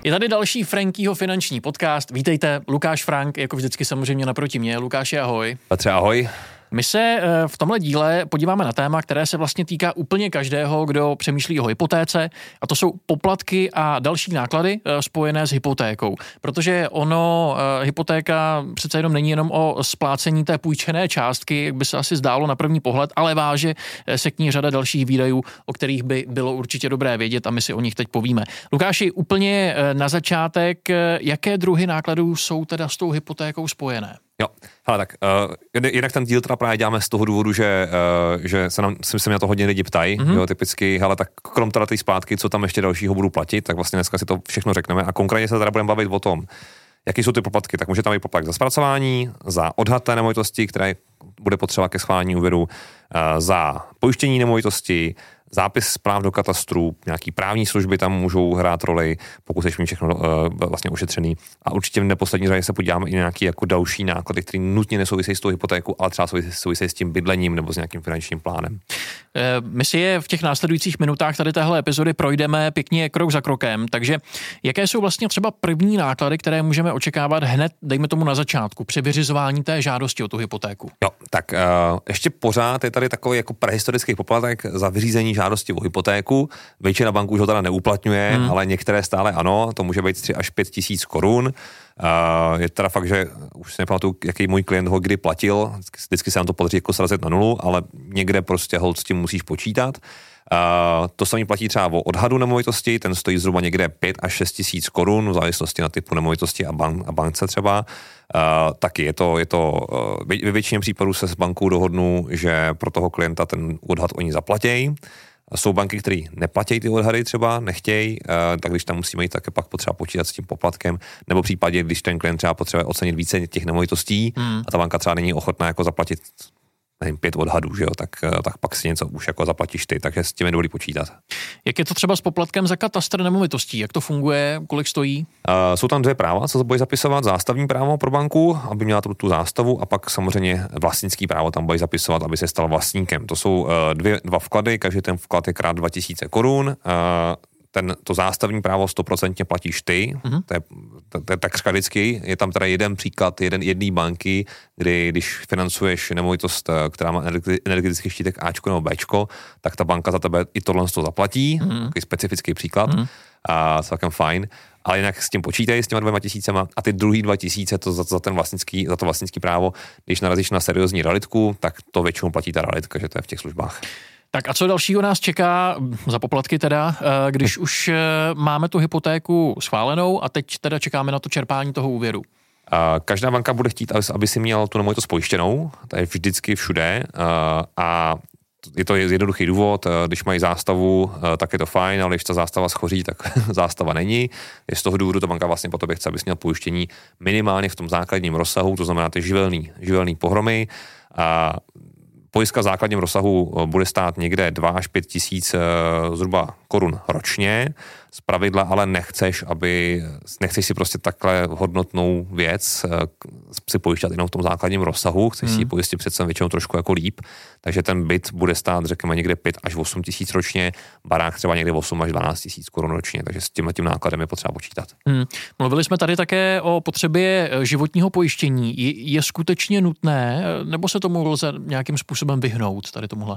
Je tady další Frankýho finanční podcast. Vítejte, Lukáš Frank, jako vždycky samozřejmě naproti mě. Lukáši, ahoj. Petře, ahoj. My se v tomhle díle podíváme na téma, které se vlastně týká úplně každého, kdo přemýšlí o hypotéce, a to jsou poplatky a další náklady spojené s hypotékou. Protože hypotéka přece jenom není jenom o splácení té půjčené částky, jak by se asi zdálo na první pohled, ale váže se k ní řada dalších výdajů, o kterých by bylo určitě dobré vědět, a my si o nich teď povíme. Lukáši, úplně na začátek, jaké druhy nákladů jsou teda s tou hypotékou spojené? Jo, hele, tak jinak ten díl teda právě děláme z toho důvodu, že se mě na to hodně lidi ptají, jo, typicky, hele, tak krom teda té splátky, co tam ještě dalšího budu platit, tak vlastně dneska si to všechno řekneme a konkrétně se teda budeme bavit o tom, jaký jsou ty poplatky. Tak může tam být poplatek za zpracování, za odhad té nemovitosti, které bude potřeba ke schválení úvěru, za pojištění nemovitosti, zápis zpráv do katastru, nějaký právní služby tam můžou hrát roli, pokud jsi mít všechno vlastně ošetřený. A určitě v neposlední řadě se podíváme i na nějaký jako další náklady, které nutně nesouvisejí s tou hypotékou, ale třeba souvisejí s tím bydlením nebo s nějakým finančním plánem. My si je v těch následujících minutách tady téhle epizody projdeme pěkně krok za krokem, takže jaké jsou vlastně třeba první náklady, které můžeme očekávat hned, dejme tomu na začátku, při vyřizování té žádosti o tu hypotéku? Jo, tak ještě pořád je tady takový jako prehistorický poplatek za vyřízení žádosti o hypotéku. Většina banků už ho teda neuplatňuje, ale některé stále ano, to může být 3 až 5 tisíc korun. Je teda fakt, že už si nepamatuju, jaký můj klient ho kdy platil, vždycky se nám to podaří jako srazit na nulu, ale někde prostě holt s tím musíš počítat. To samé platí třeba o odhadu nemovitosti, ten stojí zhruba někde 5 až 6 tisíc korun, v závislosti na typu nemovitosti a bance třeba. Taky je to ve většině případů se s bankou dohodnu, že pro toho klienta ten odhad oni zaplatí. Jsou banky, které neplatí ty odhady třeba, nechtějí, tak když tam musíme jít, tak je pak potřeba počítat s tím poplatkem, nebo v případě, když ten klient třeba potřebuje ocenit více těch nemovitostí a ta banka třeba není ochotná jako zaplatit 5 odhadů, že jo, tak pak si něco už jako zaplatíš ty, takže s tím je dobrý počítat. Jak je to třeba s poplatkem za katastr nemovitostí? Jak to funguje? Kolik stojí? Jsou tam 2 práva, co se bude zapisovat. Zástavní právo pro banku, aby měla tu zástavu, a pak samozřejmě vlastnický právo tam bude zapisovat, aby se stal vlastníkem. To jsou dva vklady, každý ten vklad je krát 2000 korun. To zástavní právo 100% platíš ty, to je takřka vždycky. Je tam teda jeden příklad jedné banky, kdy když financuješ nemovitost, která má energetický štítek Ačko nebo Bčko, tak ta banka za tebe i tohle zaplatí, takový specifický příklad, a celkem fajn. Ale jinak s tím počítej, s těma 2000 a ty druhý 2000 to za to vlastnický právo, když narazíš na seriózní realitku, tak to většinou platí ta realitka, že to je v těch službách. Tak a co dalšího nás čeká za poplatky teda, když už máme tu hypotéku schválenou a teď teda čekáme na to čerpání toho úvěru? Každá banka bude chtít, aby si měl tu nemovitost pojištěnou, to je vždycky všude, a je to jednoduchý důvod, když mají zástavu, tak je to fajn, ale když ta zástava schoří, tak zástava není. Je z toho důvodu ta banka vlastně po tobě chce, abys měl pojištění minimálně v tom základním rozsahu, to znamená ty živelný pohromy. Pojistka v základním rozsahu bude stát někde 2 až 5 tisíc zhruba korun ročně. Zpravidla ale nechceš si prostě takhle hodnotnou věc si pojišťat jenom v tom základním rozsahu, chceš si ji pojistit přece většinou trošku jako líp, takže ten byt bude stát, řekněme, někde 5 až 8 tisíc ročně, barák třeba někde 8 až 12 tisíc korun ročně, takže s tím nákladem je potřeba počítat. Mluvili jsme tady také o potřebě životního pojištění. Je skutečně nutné, nebo se tomu lze nějakým způsobem vyhnout tady tomuhle?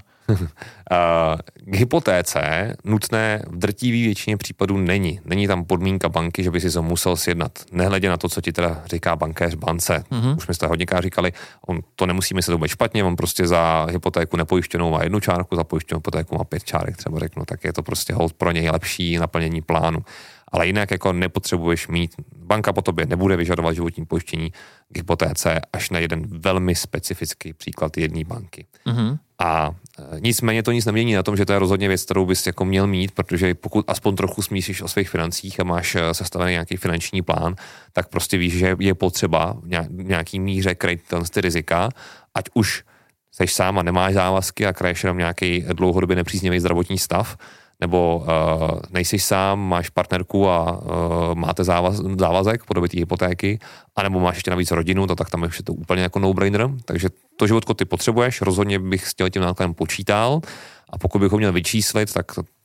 K hypotéce nutné v drtivé většině případů není. Není tam podmínka banky, že by si to musel sjednat. Nehledě na to, co ti teda říká bankéř bance. Už jsme to hodněkrát říkali, on to nemusí myslet vůbec špatně, on prostě za hypotéku nepojištěnou má 1 čárku, za pojištěnou hypotéku má 5 čárek, třeba řeknu, tak je to prostě hold pro něj lepší naplnění plánu. Ale jinak jako nepotřebuješ mít, banka po tobě nebude vyžadovat životní pojištění k hypotéce až na jeden velmi specifický příklad jedné banky. A nicméně to nic nemění na tom, že to je rozhodně věc, kterou bys jako měl mít, protože pokud aspoň trochu smýšlíš o svých financích a máš sestavený nějaký finanční plán, tak prostě víš, že je potřeba v nějaký míře kryt ty rizika, ať už seš sám a nemáš závazky a kraješ jenom nějaký dlouhodobě nepříznivý zdravotní stav, nebo nejsi sám, máš partnerku a máte závazek po době té hypotéky, anebo máš ještě navíc rodinu, tak tam je to úplně jako no-brainer, takže to životko ty potřebuješ, rozhodně bych s tím nákladem počítal a pokud bych ho měl vyčíslit, tak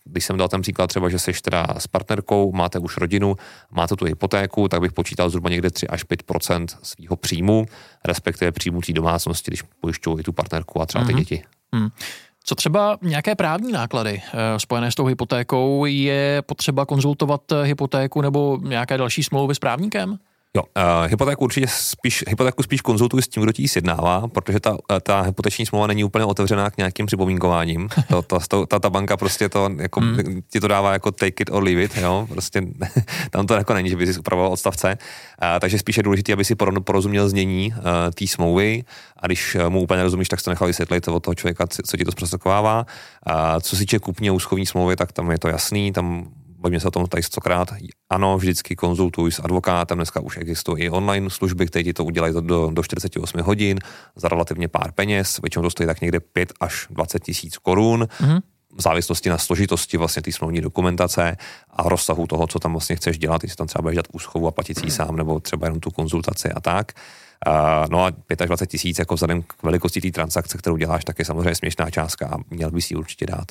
když jsem dal ten příklad třeba, že seš teda s partnerkou, máte už rodinu, máte tu hypotéku, tak bych počítal zhruba někde 3 až 5% svého příjmu, respektive příjmu té domácnosti, když pojišťují i tu partnerku a třeba ty děti. Co třeba nějaké právní náklady spojené s tou hypotékou? Je potřeba konzultovat hypotéku nebo nějaké další smlouvy s právníkem? Jo, hypotéku spíš konzultuji s tím, kdo ti ji sjednává, protože ta hypoteční smlouva není úplně otevřená k nějakým připomínkováním. Ta banka prostě to jako ti to dává jako take it or leave it, jo, prostě tam to jako není, že by si upravoval odstavce. Takže spíš je důležité, aby si porozuměl znění té smlouvy a když mu úplně nerozumíš, tak se to nechal vysvětlit od toho člověka, co ti to zprostředkovává. Co se týče kupní a úschovní smlouvy, tak tam je to jasný, tam bavíme se o tom tady stokrát. Ano, vždycky konzultuj s advokátem, dneska už existují i online služby, které ti to udělají do 48 hodin za relativně pár peněz, většinou to stojí tak někde 5 až 20 tisíc korun, v závislosti na složitosti vlastně té smluvní dokumentace a rozsahu toho, co tam vlastně chceš dělat, jestli tam třeba budeš dělat úschovu a platit si sám, nebo třeba jenom tu konzultaci a tak. No a 5 až 20 tisíc jako vzhledem k velikosti té transakce, kterou děláš, tak je samozřejmě směšná částka a měl bys ji určitě dát.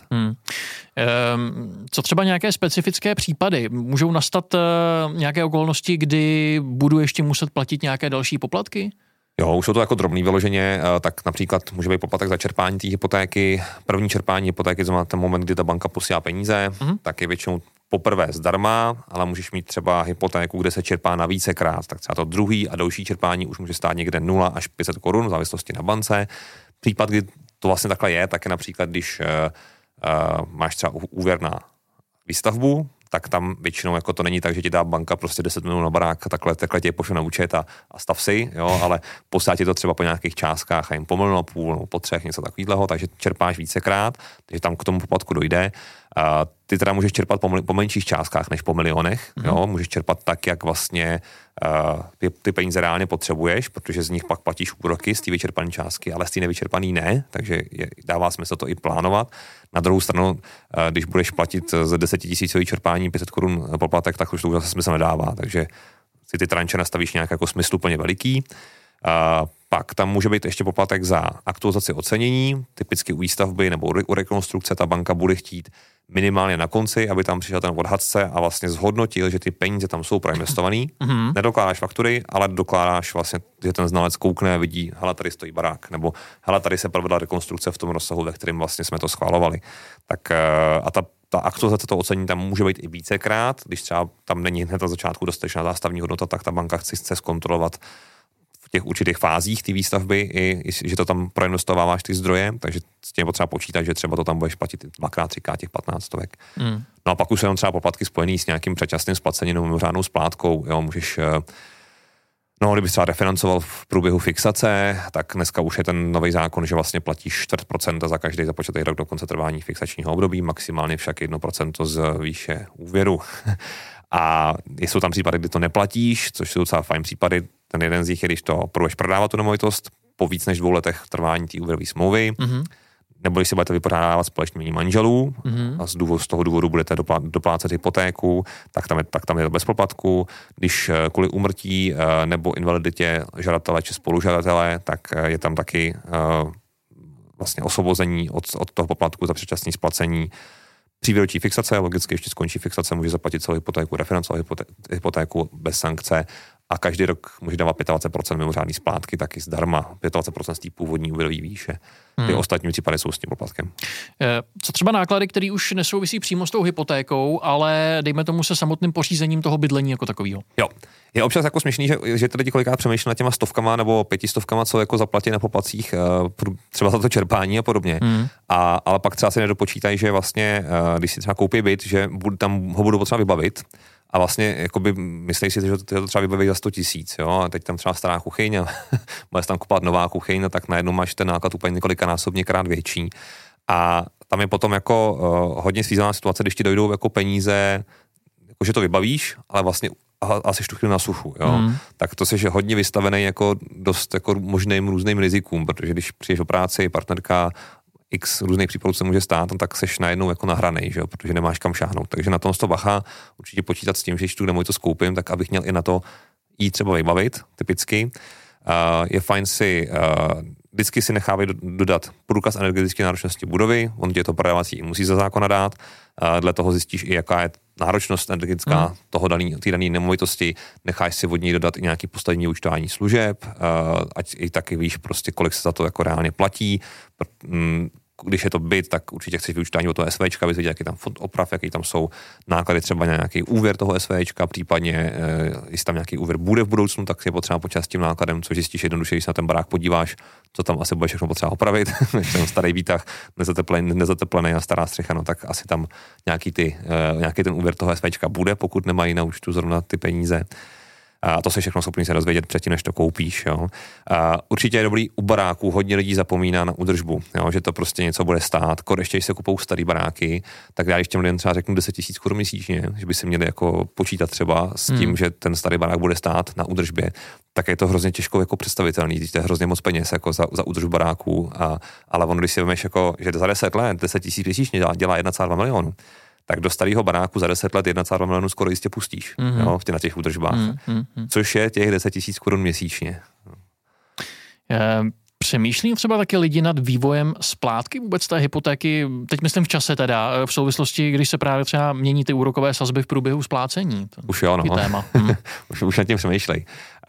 Co třeba nějaké specifické případy? Můžou nastat nějaké okolnosti, kdy budu ještě muset platit nějaké další poplatky? Jo, už jsou to jako drobný vyloženě, tak například může být poplatek za čerpání té hypotéky. První čerpání hypotéky, znamená ten moment, kdy ta banka posílá peníze, tak je většinou poprvé zdarma, ale můžeš mít třeba hypotéku, kde se čerpá na vícekrát, tak třeba to druhý a další čerpání už může stát někde 0 až 500 korun v závislosti na bance. Případ, kdy to vlastně takhle je, tak je například, když máš třeba úvěr na výstavbu, tak tam většinou jako to není tak, že ti dá banka prostě 10 milionů na barák a takhle tě pošle na účet a stav si, jo, ale posílá ti to třeba po nějakých částkách a jim po 1,5 milionu, nebo po 3, něco takového, takže čerpáš vícekrát, takže tam k tomu poplatku dojde. Ty teda můžeš čerpat po menších částkách než po milionech, jo, můžeš čerpat tak, jak vlastně ty peníze reálně potřebuješ, protože z nich pak platíš úroky z té vyčerpané částky, ale z té nevyčerpaný ne, takže dává smysl to i plánovat. Na druhou stranu, když budeš platit z 10 000 čerpání 500 korun poplatek, tak už to zase smysl nedává, takže si ty tranče nastavíš nějak jako smysluplně veliký. Pak tam může být ještě poplatek za aktualizaci ocenění, typicky u výstavby nebo u rekonstrukce ta banka bude chtít minimálně na konci, aby tam přišel ten odhadce a vlastně zhodnotil, že ty peníze tam jsou proinvestovaný. Nedokládáš faktury, ale dokládáš vlastně, že ten znalec koukne, vidí, hele, tady stojí barák, nebo hele, tady se provedla rekonstrukce v tom rozsahu, ve kterém vlastně jsme to schvalovali. Tak a ta aktualizace toho ocenění tam může být i vícekrát, když třeba tam není hned na začátku dostatečná zástavní hodnota, tak ta banka chce zkontrolovat v těch určitých fázích té výstavby, i že to tam proinvestováváš ty zdroje, takže s tím je potřeba počítat, že třeba to tam budeš platit 2x, 3x těch 15 stovek. No a pak už jsou třeba poplatky spojený s nějakým předčasným splacením nebo mimořádnou splátkou, jo, můžeš, no, kdybych třeba refinancoval v průběhu fixace, tak dneska už je ten nový zákon, že vlastně platíš 4% za každý započatý rok do konce trvání fixačního období, maximálně však 1% z výše úvěru. A jsou tam případy, kdy to neplatíš, což jsou docela fajn případy. Ten jeden z nich je, když to budeš prodávat tu nemovitost po víc než 2 letech trvání té úvěrové smlouvy, nebo když si budete vypořádávat společně jmění manželů a z toho důvodu budete doplácet hypotéku, tak tam je to bez poplatku. Když kvůli úmrtí nebo invaliditě žadatele či spolužadatele, tak je tam taky vlastně osvobození od toho poplatku za předčasné splacení. Při výročí fixace, logicky ještě skončí fixace, může zaplatit celou hypotéku, refinancovat hypotéku bez sankce a každý rok může dávat 25% mimořádný splátky taky zdarma, 25% z té původní úvěrové výše. Ty ostatní případy jsou s tím poplatkem. Co třeba náklady, které už nesouvisí přímo s tou hypotékou, ale dejme tomu se samotným pořízením toho bydlení jako takového? Jo. Je občas jako směšný, že ty lidi kolikrát přemýšlí nad těma 100 nebo 500, co jako zaplatí na poplatcích, třeba za to čerpání a podobně. Ale pak třeba si nedopočítají, že vlastně, když si třeba koupí byt, že tam ho budou potřeba vybavit, a vlastně jakoby myslí si, že to třeba vybaví za 100 000, jo, a teď tam třeba stará kuchyň a bude tam kupovat nová kuchyň, tak najednou máš ten náklad úplně několikanásobně krát větší. A tam je potom jako hodně svízelná situace, když ti dojdou jako peníze, jako že to vybavíš, ale vlastně asi tu chvíli na suchu, jo. Tak to jsi hodně vystavený jako dost jako možným různým rizikům, protože když přijdeš o práci, partnerka, x různých případů se může stát, tak seš najednou jako nahranej, že jo, protože nemáš kam šáhnout. Takže na tom to bacha, určitě počítat s tím, že když tu nemovitost koupím, tak abych měl i na to jí třeba vybavit, typicky. Je fajn si, vždycky si nechávají dodat průkaz energetické náročnosti budovy, on tě to prodávací i musí za zákona dát, dle toho zjistíš i jaká je náročnost energetická té dané nemovitosti, necháš si od něj dodat i nějaký poslední účtování služeb, ať i taky víš prostě, kolik se za to jako reálně platí. Když je to byt, tak určitě chceš vyúčtování od toho SVčka, aby viděl, jaký tam fond oprav, jaký tam jsou náklady třeba na nějaký úvěr toho SVčka, případně jestli tam nějaký úvěr bude v budoucnu, tak je potřeba počítat s tím nákladem, což zjistíš jednoduše, když se na ten barák podíváš, co tam asi bude všechno potřeba opravit, když ten starý výtah, nezateplený a stará střecha, no tak asi tam nějaký ten úvěr toho SVčka bude, pokud nemají na účtu zrovna ty peníze. A to se všechno schopný se dozvědět předtím, než to koupíš. Jo. Určitě je dobrý u baráků, hodně lidí zapomíná na údržbu, jo, že to prostě něco bude stát. Ještě když se kupou starý baráky, tak já když těm lidem třeba řeknu 10 000 korun měsíčně, že by si měli jako počítat třeba s tím, že ten starý barák bude stát na údržbě, tak je to hrozně těžko jako představitelný, to je hrozně moc peněz jako za údržbu baráků, ale ono, když si vemeš jako, že za 10 let 10 000 měsíčně dělá 1,2 milionu, tak do starého baráku za 10 let 1,2 milionu skoro jistě pustíš, jo, na těch údržbách, což je těch 10 000 korun měsíčně. Přemýšlí třeba taky lidi nad vývojem splátky vůbec té hypotéky, teď myslím v čase teda, v souvislosti, když se právě třeba mění ty úrokové sazby v průběhu splácení? Už jo, no. Téma. už nad tím přemýšlej.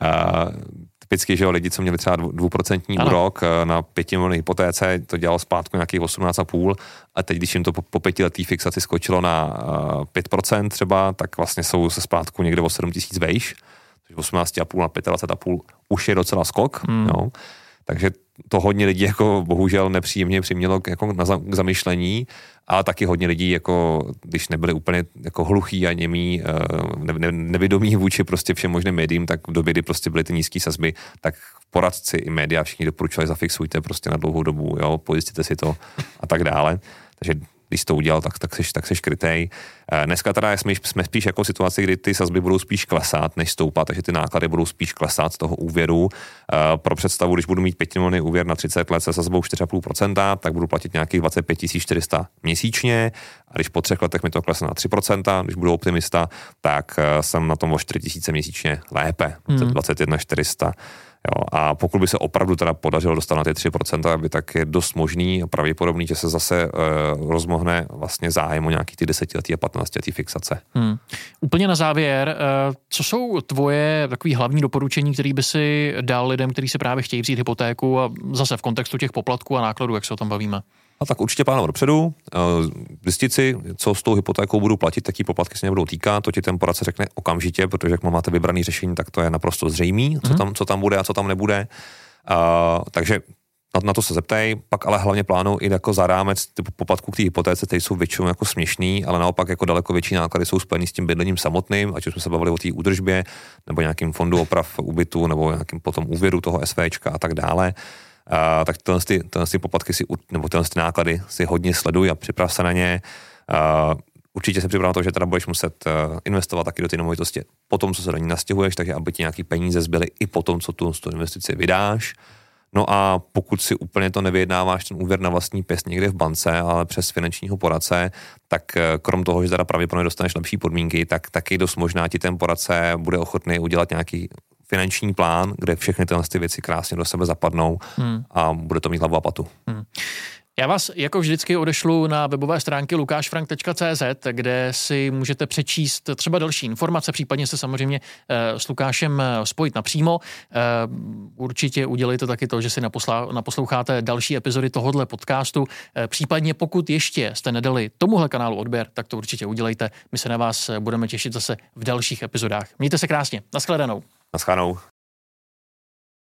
Typicky, že jo, lidi, co měli třeba 2% úrok na 5 milionů hypotéce, to dělalo splátku nějakých 18,5 a teď, když jim to po 5letý fixaci skočilo na 5% třeba, tak vlastně jsou se splátku někde o 7 000 vejš, takže 18,5 na 25,5 už je docela skok, jo. Takže to hodně lidí jako bohužel nepříjemně přimělo jako k zamyšlení, ale taky hodně lidí, jako, když nebyli úplně jako hluchý a němí, nevědomí vůči prostě všem možným médiím, tak v době, kdy prostě byly ty nízké sazby, tak poradci i média všichni doporučovali, zafixujte prostě na dlouhou dobu, jo, pojistíte si to a tak dále. Takže když to udělal, tak seš krytej. Dneska teda jsme spíš jako v situaci, kdy ty sazby budou spíš klesat, než stoupat, takže ty náklady budou spíš klesat z toho úvěru. Pro představu, když budu mít 5 milionů úvěr na 30 let se sazbou 4,5%, tak budu platit nějakých 25 400 měsíčně a když po 3 letech mi to klesne na 3%, když budu optimista, tak jsem na tom o 4 000 měsíčně lépe, 21 400. Jo, a pokud by se opravdu teda podařilo dostat na ty 3%, tak je dost možný a pravděpodobný, že se zase rozmohne vlastně zájem o nějaký ty 10letý a 15letý fixace. Úplně na závěr, co jsou tvoje takový hlavní doporučení, který by si dal lidem, kteří se právě chtějí vzít hypotéku a zase v kontextu těch poplatků a nákladů, jak se o tom bavíme? A tak určitě plánovat dopředu, zjistit si, co s tou hypotékou budu platit, taký poplatky se nebudou týkat, to ti ten poradce řekne okamžitě, protože jak máte vybraný řešení, tak to je naprosto zřejmý, co tam bude a co tam nebude. Takže na to se zeptej, pak ale hlavně plánuj i jako za rámec poplatků k té hypotéce, které jsou většinou jako směšný, ale naopak jako daleko větší náklady jsou spojený s tím bydlením samotným, ať už jsme se bavili o té údržbě, nebo nějakým fondu oprav ubytu, nebo nějakým potom úvěru toho SVčka a tak dále. Tak tyhle poplatky nebo tyhle náklady si hodně sleduj a připrav se na ně. Určitě se připrav na to, že teda budeš muset investovat taky do té nemovitosti po tom, co se do ní nastěhuješ, takže aby ti nějaký peníze zbyly i po tom, co tu investici vydáš. No a pokud si úplně to nevyjednáváš ten úvěr na vlastní pěst někde v bance, ale přes finančního poradce, tak krom toho, že teda pravděpodobně dostaneš lepší podmínky, tak taky dost možná ti ten poradce bude ochotný udělat nějaký finanční plán, kde všechny tyhle věci krásně do sebe zapadnou a bude to mít hlavu a patu. Já vás jako vždycky odešlu na webové stránky lukášfrank.cz, kde si můžete přečíst třeba další informace, případně se samozřejmě s Lukášem spojit napřímo. Určitě udělejte taky to, že si naposloucháte další epizody tohohle podcastu. Případně pokud ještě jste nedali tomuhle kanálu odběr, tak to určitě udělejte. My se na vás budeme těšit zase v dalších epizodách. Mějte se krásně. Naschledanou. Naschledanou.